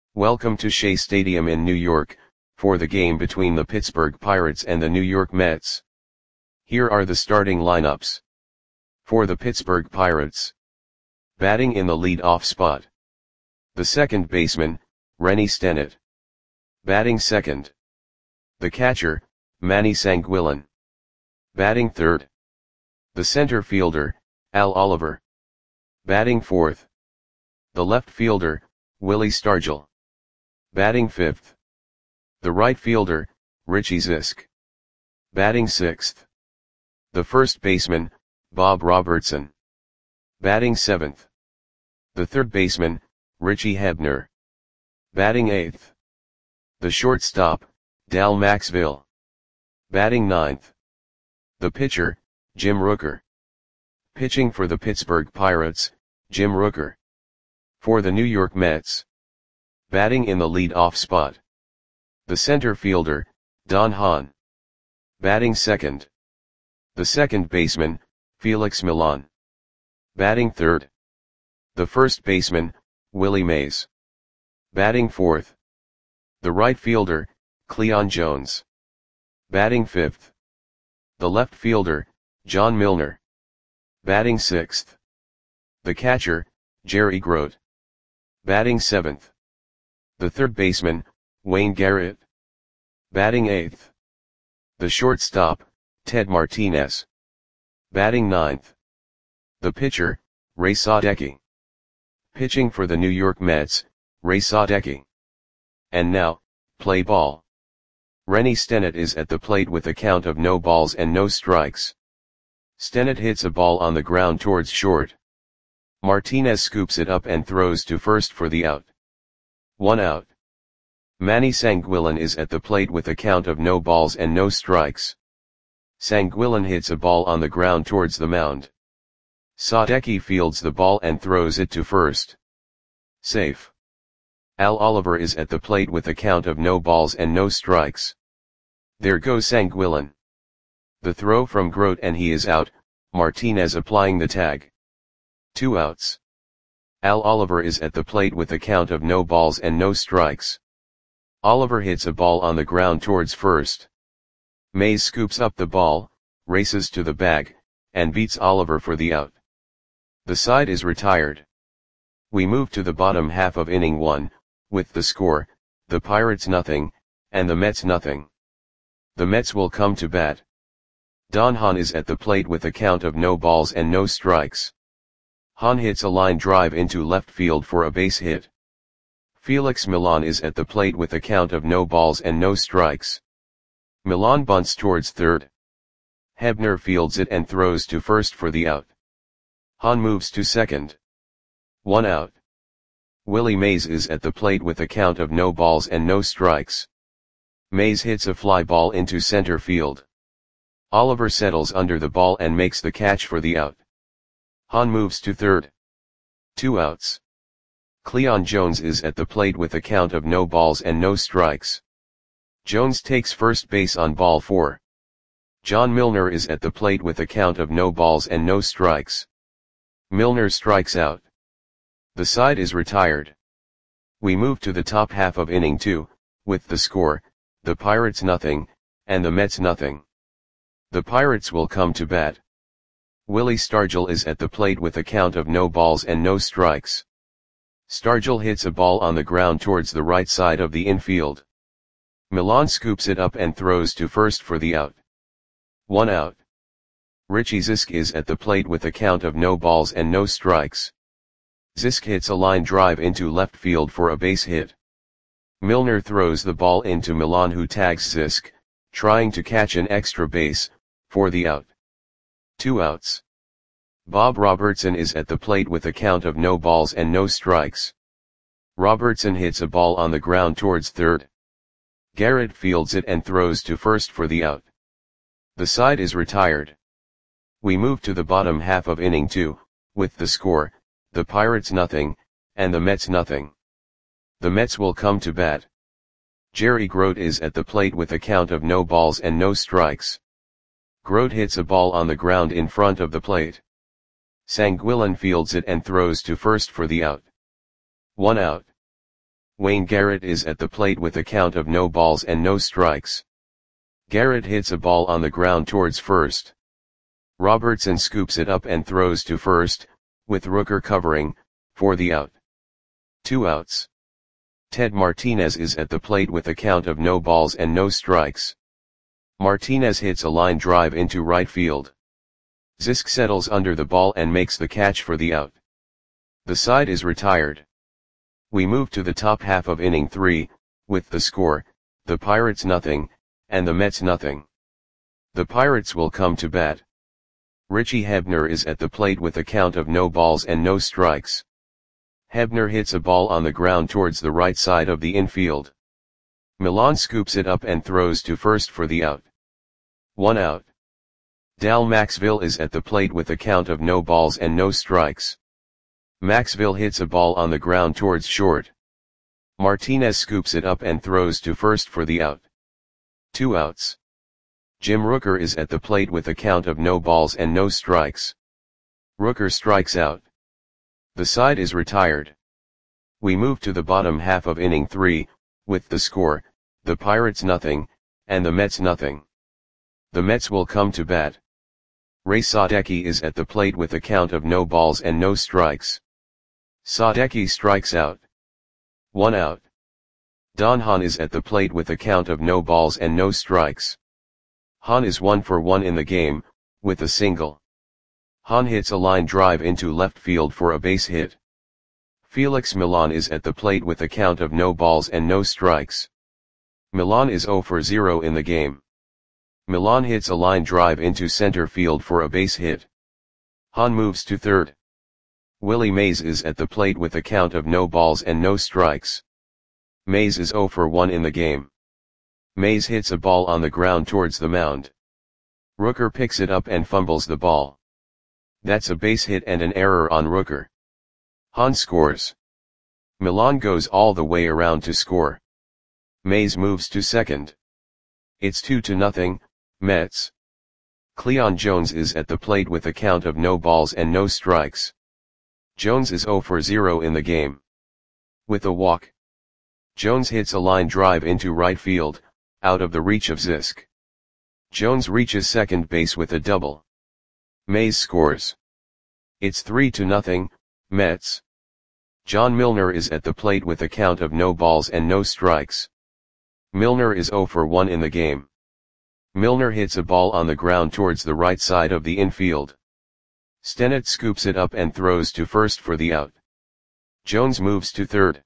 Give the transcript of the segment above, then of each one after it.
Welcome to Shea Stadium in New York, for the game between the Pittsburgh Pirates and the New York Mets. Here are the starting lineups. For the Pittsburgh Pirates. Batting in the lead-off spot. The second baseman, Rennie Stennett. Batting second. The catcher, Manny Sanguillén. Batting third. The center fielder, Al Oliver. Batting fourth. The left fielder, Willie Stargell. Batting fifth. The right fielder, Richie Zisk. Batting sixth. The first baseman, Bob Robertson. Batting seventh. The third baseman, Richie Hebner. Batting eighth. The shortstop, Dal Maxville. Batting ninth. The pitcher, Jim Rooker. Pitching for the Pittsburgh Pirates, Jim Rooker. For the New York Mets. Batting in the lead-off spot. The center fielder, Don Hahn. Batting second. The second baseman, Felix Millan. Batting third. The first baseman, Willie Mays. Batting fourth. The right fielder, Cleon Jones. Batting fifth. The left fielder, John Milner. Batting sixth. The catcher, Jerry Grote. Batting seventh. The third baseman, Wayne Garrett. Batting eighth. The shortstop, Ted Martinez. Batting ninth. The pitcher, Ray Sadecki. Pitching for the New York Mets, Ray Sadecki. And now, play ball. Rennie Stennett is at the plate with a count of no balls and no strikes. Stennett hits a ball on the ground towards short. Martinez scoops it up and throws to first for the out. 1 out. Manny Sanguillén is at the plate with a count of no balls and no strikes. Sanguillén hits a ball on the ground towards the mound. Sadecki fields the ball and throws it to first. Safe. Al Oliver is at the plate with a count of no balls and no strikes. There goes Sanguillén. The throw from Grote and he is out, Martinez applying the tag. 2 outs. Al Oliver is at the plate with a count of no balls and no strikes. Oliver hits a ball on the ground towards first. Mays scoops up the ball, races to the bag, and beats Oliver for the out. The side is retired. We move to the bottom half of inning 1, with the score, the Pirates nothing, and the Mets nothing. The Mets will come to bat. Don Hahn is at the plate with a count of no balls and no strikes. Hahn hits a line drive into left field for a base hit. Felix Millan is at the plate with a count of no balls and no strikes. Millan bunts towards third. Hebner fields it and throws to first for the out. Hahn moves to second. 1 out. Willie Mays is at the plate with a count of no balls and no strikes. Mays hits a fly ball into center field. Oliver settles under the ball and makes the catch for the out. Hahn moves to third. 2 outs. Cleon Jones is at the plate with a count of no balls and no strikes. Jones takes first base on ball 4. John Milner is at the plate with a count of no balls and no strikes. Milner strikes out. The side is retired. We move to the top half of inning 2, with the score, the Pirates nothing, and the Mets nothing. The Pirates will come to bat. Willie Stargell is at the plate with a count of no balls and no strikes. Stargell hits a ball on the ground towards the right side of the infield. Millan scoops it up and throws to first for the out. 1 out. Richie Zisk is at the plate with a count of no balls and no strikes. Zisk hits a line drive into left field for a base hit. Milner throws the ball into Millan who tags Zisk, trying to catch an extra base, for the out. 2 outs. Bob Robertson is at the plate with a count of no balls and no strikes. Robertson hits a ball on the ground towards third. Garrett fields it and throws to first for the out. The side is retired. We move to the bottom half of inning 2, with the score, the Pirates nothing, and the Mets nothing. The Mets will come to bat. Jerry Grote is at the plate with a count of no balls and no strikes. Grote hits a ball on the ground in front of the plate. Sanguillén fields it and throws to first for the out. 1 out. Wayne Garrett is at the plate with a count of no balls and no strikes. Garrett hits a ball on the ground towards first. Robertson scoops it up and throws to first, with Rooker covering, for the out. 2 outs. Ted Martinez is at the plate with a count of no balls and no strikes. Martinez hits a line drive into right field. Zisk settles under the ball and makes the catch for the out. The side is retired. We move to the top half of inning 3, with the score, the Pirates nothing, and the Mets nothing. The Pirates will come to bat. Richie Hebner is at the plate with a count of no balls and no strikes. Hebner hits a ball on the ground towards the right side of the infield. Milan scoops it up and throws to first for the out. 1 out. Dal Maxville is at the plate with a count of no balls and no strikes. Maxville hits a ball on the ground towards short. Martinez scoops it up and throws to first for the out. 2 outs. Jim Rooker is at the plate with a count of no balls and no strikes. Rooker strikes out. The side is retired. We move to the bottom half of inning 3, with the score, the Pirates nothing, and the Mets nothing. The Mets will come to bat. Ray Sadecki is at the plate with a count of no balls and no strikes. Sadecki strikes out. 1 out. Don Hahn is at the plate with a count of no balls and no strikes. Hahn is 1 for 1 in the game, with a single. Hahn hits a line drive into left field for a base hit. Felix Milan is at the plate with a count of no balls and no strikes. Milan is 0 for 0 in the game. Milan hits a line drive into center field for a base hit. Hahn moves to third. Willie Mays is at the plate with a count of no balls and no strikes. Mays is 0 for 1 in the game. Mays hits a ball on the ground towards the mound. Rooker picks it up and fumbles the ball. That's a base hit and an error on Rooker. Hahn scores. Milan goes all the way around to score. Mays moves to second. It's 2-0, Mets. Cleon Jones is at the plate with a count of no balls and no strikes. Jones is 0 for 0 in the game. With a walk. Jones hits a line drive into right field, out of the reach of Zisk. Jones reaches second base with a double. Mays scores. It's 3-0, Mets. John Milner is at the plate with a count of no balls and no strikes. Milner is 0 for 1 in the game. Milner hits a ball on the ground towards the right side of the infield. Stennett scoops it up and throws to first for the out. Jones moves to third.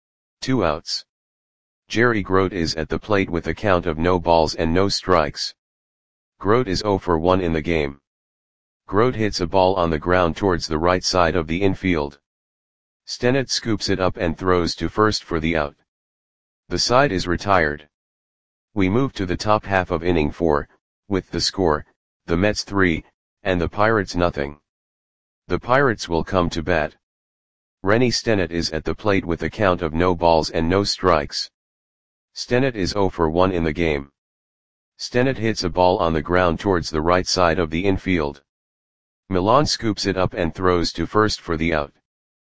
2 outs. Jerry Grote is at the plate with a count of no balls and no strikes. Grote is 0 for 1 in the game. Grote hits a ball on the ground towards the right side of the infield. Stennett scoops it up and throws to first for the out. The side is retired. We move to the top half of inning 4, with the score, the Mets 3, and the Pirates nothing. The Pirates will come to bat. Rennie Stennett is at the plate with a count of no balls and no strikes. Stennett is 0 for 1 in the game. Stennett hits a ball on the ground towards the right side of the infield. Milan scoops it up and throws to first for the out.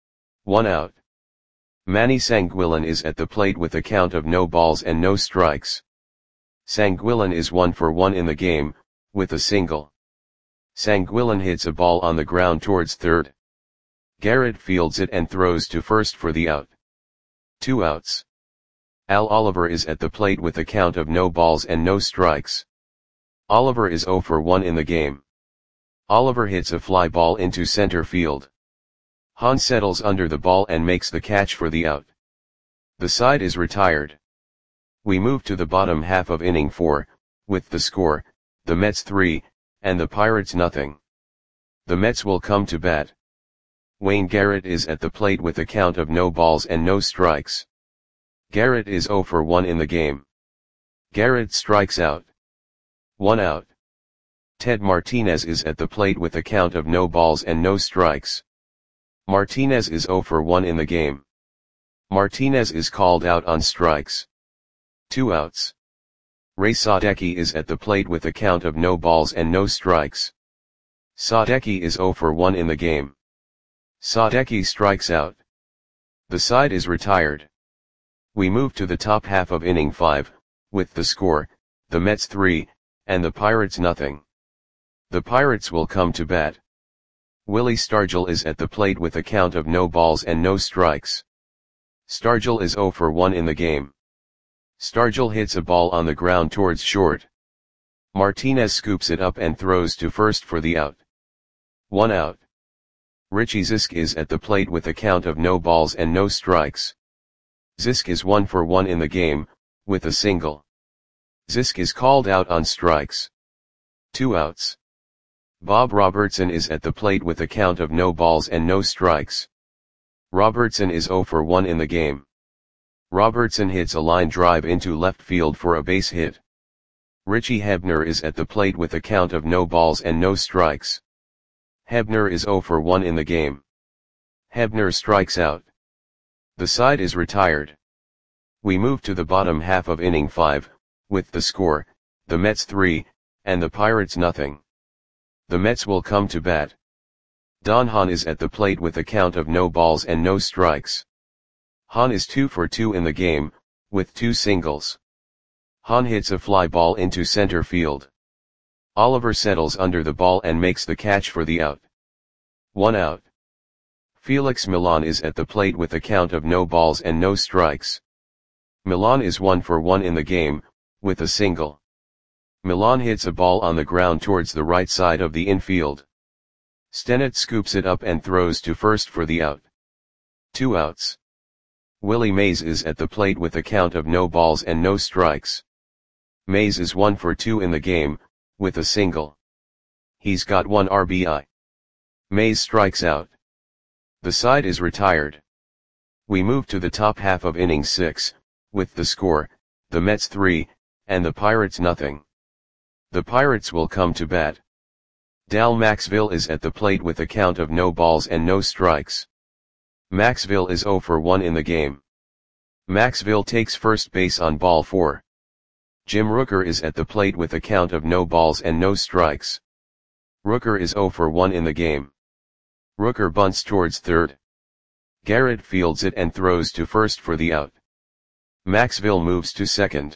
1 out. Manny Sanguillen is at the plate with a count of no balls and no strikes. Sanguillen is 1 for 1 in the game, with a single. Sanguillen hits a ball on the ground towards third. Garrett fields it and throws to first for the out. 2 outs. Al Oliver is at the plate with a count of no balls and no strikes. Oliver is 0 for 1 in the game. Oliver hits a fly ball into center field. Hahn settles under the ball and makes the catch for the out. The side is retired. We move to the bottom half of inning 4, with the score, the Mets 3, and the Pirates nothing. The Mets will come to bat. Wayne Garrett is at the plate with a count of no balls and no strikes. Garrett is 0 for 1 in the game. Garrett strikes out. 1 out. Ted Martinez is at the plate with a count of no balls and no strikes. Martinez is 0 for 1 in the game. Martinez is called out on strikes. 2 outs. Ray Sadecki is at the plate with a count of no balls and no strikes. Sadecki is 0 for 1 in the game. Sadecki strikes out. The side is retired. We move to the top half of inning 5, with the score, the Mets 3, and the Pirates nothing. The Pirates will come to bat. Willie Stargell is at the plate with a count of no balls and no strikes. Stargell is 0 for 1 in the game. Stargell hits a ball on the ground towards short. Martinez scoops it up and throws to first for the out. 1 out. Richie Zisk is at the plate with a count of no balls and no strikes. Zisk is 1 for 1 in the game, with a single. Zisk is called out on strikes. 2 outs. Bob Robertson is at the plate with a count of no balls and no strikes. Robertson is 0 for 1 in the game. Robertson hits a line drive into left field for a base hit. Richie Hebner is at the plate with a count of no balls and no strikes. Hebner is 0 for 1 in the game. Hebner strikes out. The side is retired. We move to the bottom half of inning 5, with the score, the Mets 3, and the Pirates nothing. The Mets will come to bat. Don Hahn is at the plate with a count of no balls and no strikes. Hahn is 2 for 2 in the game, with 2 singles. Hahn hits a fly ball into center field. Oliver settles under the ball and makes the catch for the out. 1 out. Felix Millan is at the plate with a count of no balls and no strikes. Millan is 1 for 1 in the game, with a single. Millan hits a ball on the ground towards the right side of the infield. Stennett scoops it up and throws to first for the out. 2 outs. Willie Mays is at the plate with a count of no balls and no strikes. Mays is 1 for 2 in the game, with a single. He's got 1 RBI. Mays strikes out. The side is retired. We move to the top half of inning 6, with the score, the Mets 3, and the Pirates nothing. The Pirates will come to bat. Dal Maxville is at the plate with a count of no balls and no strikes. Maxville is 0 for 1 in the game. Maxville takes first base on ball 4. Jim Rooker is at the plate with a count of no balls and no strikes. Rooker is 0 for 1 in the game. Rooker bunts towards third. Garrett fields it and throws to first for the out. Maxville moves to second.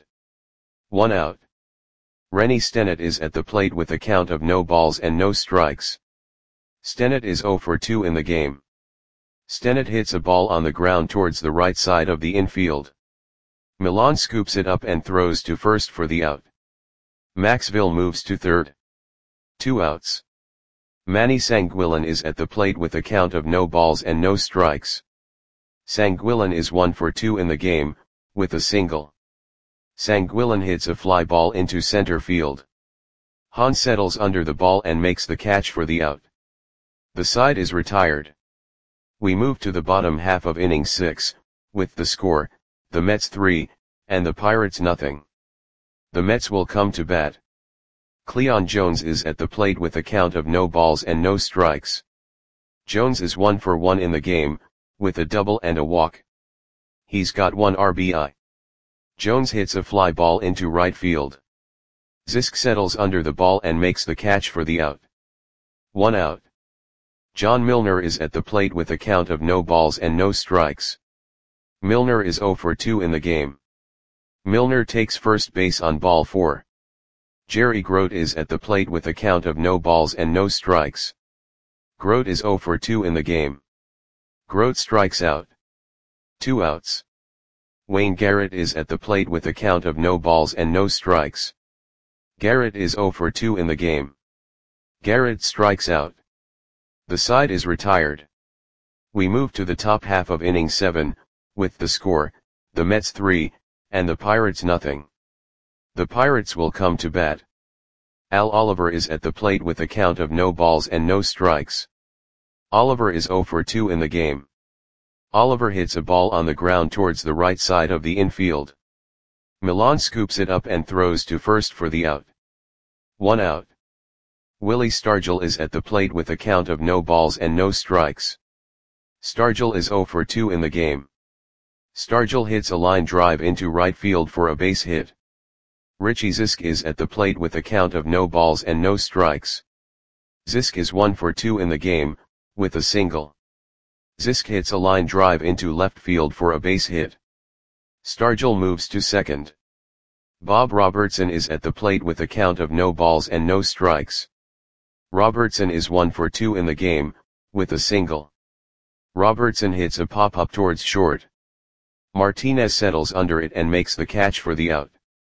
1 out. Rennie Stennett is at the plate with a count of no balls and no strikes. Stennett is 0 for 2 in the game. Stennett hits a ball on the ground towards the right side of the infield. Millan scoops it up and throws to first for the out. Maxville moves to third. 2 outs. Manny Sanguillen is at the plate with a count of no balls and no strikes. Sanguillen is 1 for 2 in the game, with a single. Sanguillen hits a fly ball into center field. Hahn settles under the ball and makes the catch for the out. The side is retired. We move to the bottom half of inning 6, with the score, the Mets 3, and the Pirates nothing. The Mets will come to bat. Cleon Jones is at the plate with a count of no balls and no strikes. Jones is 1 for 1 in the game, with a double and a walk. He's got 1 RBI. Jones hits a fly ball into right field. Zisk settles under the ball and makes the catch for the out. 1 out. John Milner is at the plate with a count of no balls and no strikes. Milner is 0 for 2 in the game. Milner takes first base on ball 4. Jerry Grote is at the plate with a count of no balls and no strikes. Grote is 0 for 2 in the game. Grote strikes out. 2 outs. Wayne Garrett is at the plate with a count of no balls and no strikes. Garrett is 0 for 2 in the game. Garrett strikes out. The side is retired. We move to the top half of inning 7, with the score, the Mets 3, and the Pirates nothing. The Pirates will come to bat. Al Oliver is at the plate with a count of no balls and no strikes. Oliver is 0 for 2 in the game. Oliver hits a ball on the ground towards the right side of the infield. Millan scoops it up and throws to first for the out. 1 out. Willie Stargell is at the plate with a count of no balls and no strikes. Stargell is 0 for 2 in the game. Stargell hits a line drive into right field for a base hit. Richie Zisk is at the plate with a count of no balls and no strikes. Zisk is 1 for 2 in the game, with a single. Zisk hits a line drive into left field for a base hit. Stargell moves to second. Bob Robertson is at the plate with a count of no balls and no strikes. Robertson is 1 for 2 in the game, with a single. Robertson hits a pop-up towards short. Martinez settles under it and makes the catch for the out.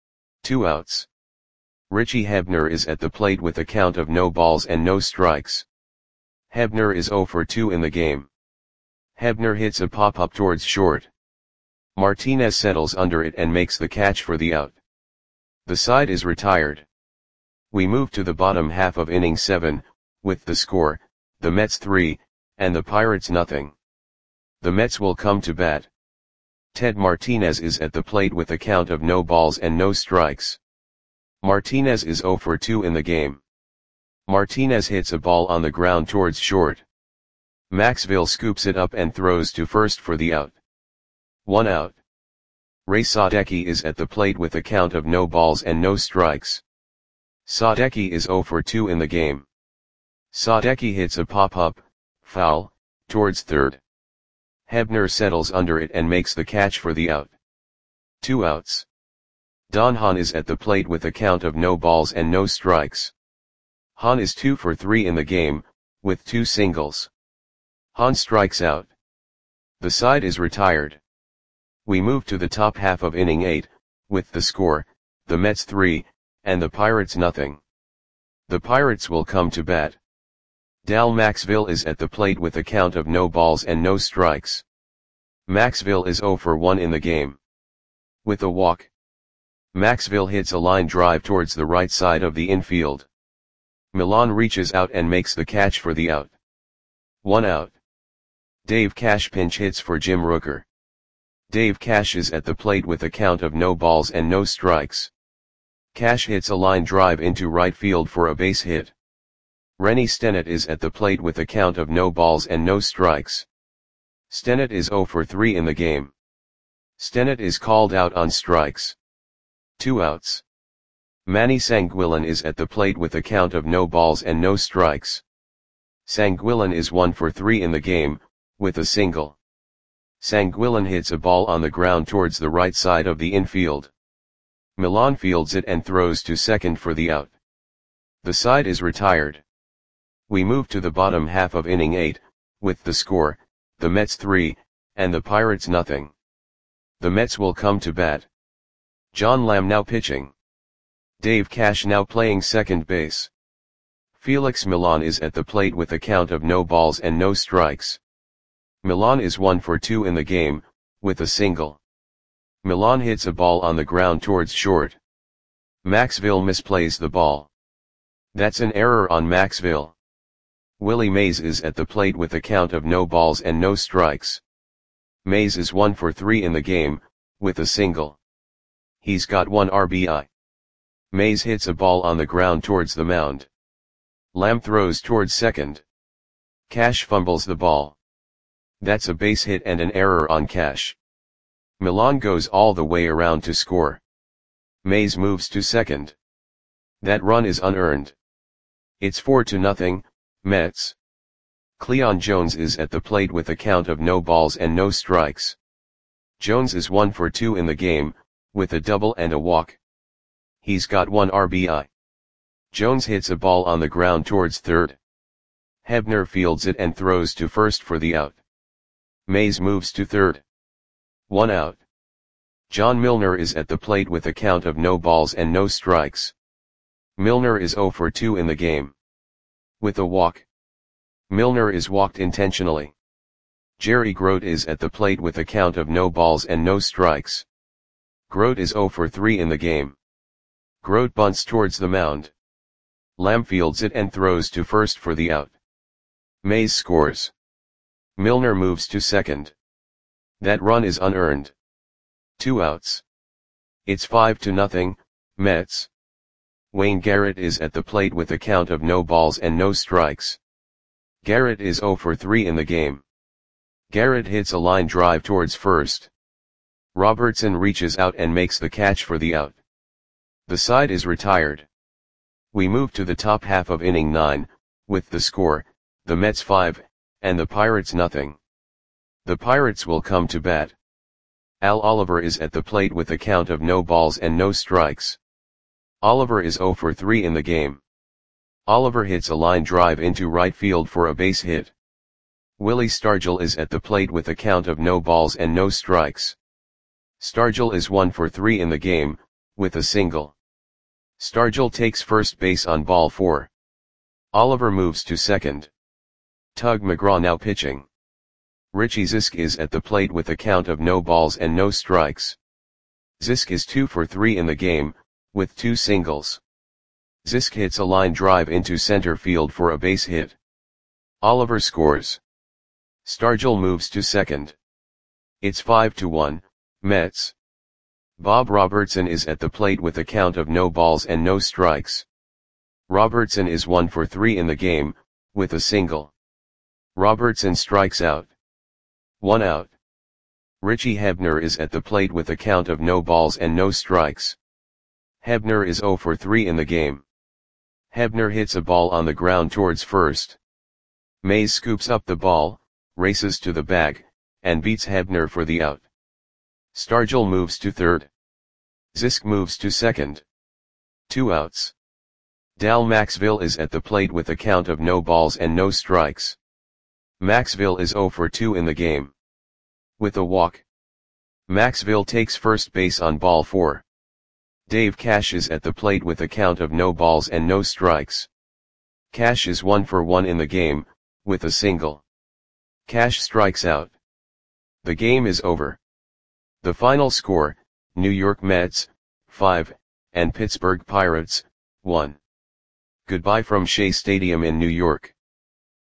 2 outs. Richie Hebner is at the plate with a count of no balls and no strikes. Hebner is 0 for 2 in the game. Hebner hits a pop-up towards short. Martinez settles under it and makes the catch for the out. The side is retired. We move to the bottom half of inning 7, with the score, the Mets 3, and the Pirates nothing. The Mets will come to bat. Ted Martinez is at the plate with a count of no balls and no strikes. Martinez is 0 for 2 in the game. Martinez hits a ball on the ground towards short. Maxville scoops it up and throws to first for the out. 1 out. Ray Sadecki is at the plate with a count of no balls and no strikes. Sadecki is 0 for 2 in the game. Sadecki hits a pop-up, foul, towards third. Hebner settles under it and makes the catch for the out. 2 outs. Don Hahn is at the plate with a count of no balls and no strikes. Hahn is 2 for 3 in the game, with 2 singles. Hahn strikes out. The side is retired. We move to the top half of inning 8, with the score, the Mets 3, and the Pirates nothing. The Pirates will come to bat. Dal Maxville is at the plate with a count of no balls and no strikes. Maxville is 0 for 1 in the game. With a walk. Maxville hits a line drive towards the right side of the infield. Milan reaches out and makes the catch for the out. 1 out. Dave Cash pinch hits for Jim Rooker. Dave Cash is at the plate with a count of no balls and no strikes. Cash hits a line drive into right field for a base hit. Rennie Stennett is at the plate with a count of no balls and no strikes. Stennett is 0 for 3 in the game. Stennett is called out on strikes. 2 outs. Manny Sanguillen is at the plate with a count of no balls and no strikes. Sanguillen is 1 for 3 in the game, with a single. Sanguillen hits a ball on the ground towards the right side of the infield. Milan fields it and throws to second for the out. The side is retired. We move to the bottom half of inning 8, with the score, the Mets 3, and the Pirates nothing. The Mets will come to bat. John Lamb now pitching. Dave Cash now playing second base. Felix Milan is at the plate with a count of no balls and no strikes. Milan is 1 for 2 in the game, with a single. Milan hits a ball on the ground towards short. Maxville misplays the ball. That's an error on Maxville. Willie Mays is at the plate with a count of no balls and no strikes. Mays is 1 for 3 in the game, with a single. He's got 1 RBI. Mays hits a ball on the ground towards the mound. Lamb throws towards second. Cash fumbles the ball. That's a base hit and an error on Cash. Milan goes all the way around to score. Mays moves to second. That run is unearned. It's 4-0, Mets. Cleon Jones is at the plate with a count of no balls and no strikes. Jones is 1 for 2 in the game, with a double and a walk. He's got 1 RBI. Jones hits a ball on the ground towards third. Hebner fields it and throws to first for the out. Mays moves to third. 1 out. John Milner is at the plate with a count of no balls and no strikes. Milner is 0 for 2 in the game. With a walk. Milner is walked intentionally. Jerry Grote is at the plate with a count of no balls and no strikes. Grote is 0 for 3 in the game. Grote bunts towards the mound. Lamb fields it and throws to first for the out. Mays scores. Milner moves to second. That run is unearned. 2 outs. It's 5-0, Mets. Wayne Garrett is at the plate with a count of no balls and no strikes. Garrett is 0 for 3 in the game. Garrett hits a line drive towards first. Robertson reaches out and makes the catch for the out. The side is retired. We move to the top half of inning 9, with the score, the Mets 5, and the Pirates nothing. The Pirates will come to bat. Al Oliver is at the plate with a count of no balls and no strikes. Oliver is 0 for 3 in the game. Oliver hits a line drive into right field for a base hit. Willie Stargell is at the plate with a count of no balls and no strikes. Stargell is 1 for 3 in the game, with a single. Stargell takes first base on ball 4. Oliver moves to second. Tug McGraw now pitching. Richie Zisk is at the plate with a count of no balls and no strikes. Zisk is 2 for 3 in the game, with 2 singles. Zisk hits a line drive into center field for a base hit. Oliver scores. Stargell moves to second. It's 5-1, Mets. Bob Robertson is at the plate with a count of no balls and no strikes. Robertson is 1 for 3 in the game, with a single. Robertson strikes out. 1 out. Richie Hebner is at the plate with a count of no balls and no strikes. Hebner is 0 for 3 in the game. Hebner hits a ball on the ground towards first. Mays scoops up the ball, races to the bag, and beats Hebner for the out. Stargell moves to third. Zisk moves to second. 2 outs. Dal Maxville is at the plate with a count of no balls and no strikes. Maxville is 0 for 2 in the game. With a walk. Maxville takes first base on ball 4. Dave Cash is at the plate with a count of no balls and no strikes. Cash is 1 for 1 in the game, with a single. Cash strikes out. The game is over. The final score, New York Mets, 5, and Pittsburgh Pirates, 1. Goodbye from Shea Stadium in New York.